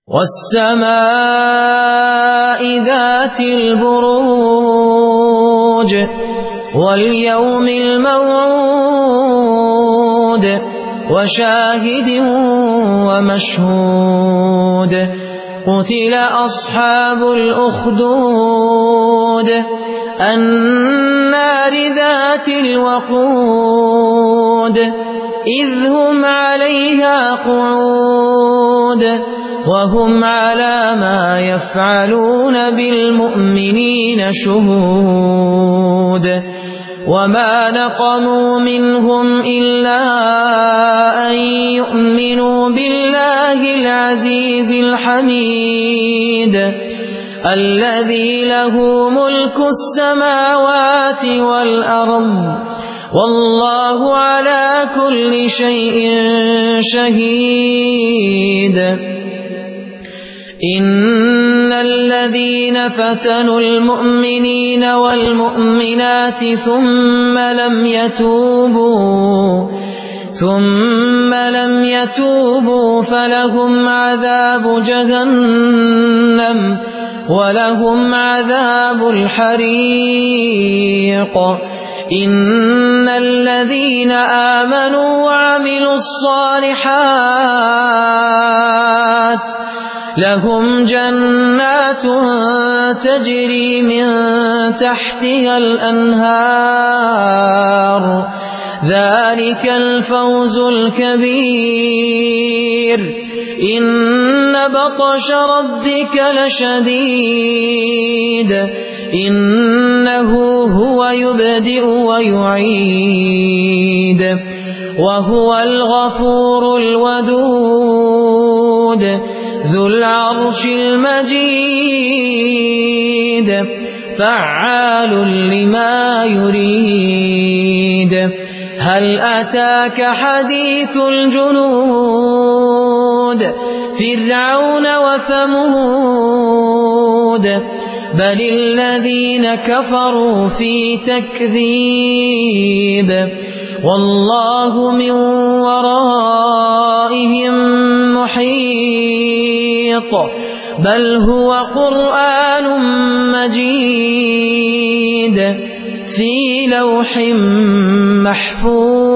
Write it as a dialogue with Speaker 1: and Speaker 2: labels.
Speaker 1: والسماء ذات البروج واليوم الموعود وشاهد ومشهود قتل أصحاب الأخدود النار ذات الوقود إذ هم عليها قعود وهم على ما يفعلون بالمؤمنين شهود وما نقموا منهم إلا أن يؤمنوا بالله العزيز الحميد الذي له ملك السماوات والأرض والله على كل شيء شهيد إن الذين فتنوا المؤمنين والمؤمنات ثم لم يتوبوا فلهم عذاب جهنم ولهم عذاب الحريق إن الذين آمنوا وعملوا الصالحات لهم جنات تجري من تحتها الأنهار ذلك الفوز الكبير إن بطش ربك لشديد إنه هو يبدئ ويعيد وهو الغفور الودود ذو العرش المجيد فعال لما يريد هل أتاك حديث الجنود فرعون وثمود بل الذين كفروا في تكذيب والله من ورائهم محيط بل هو قرآن مجيد في لوح محفوظ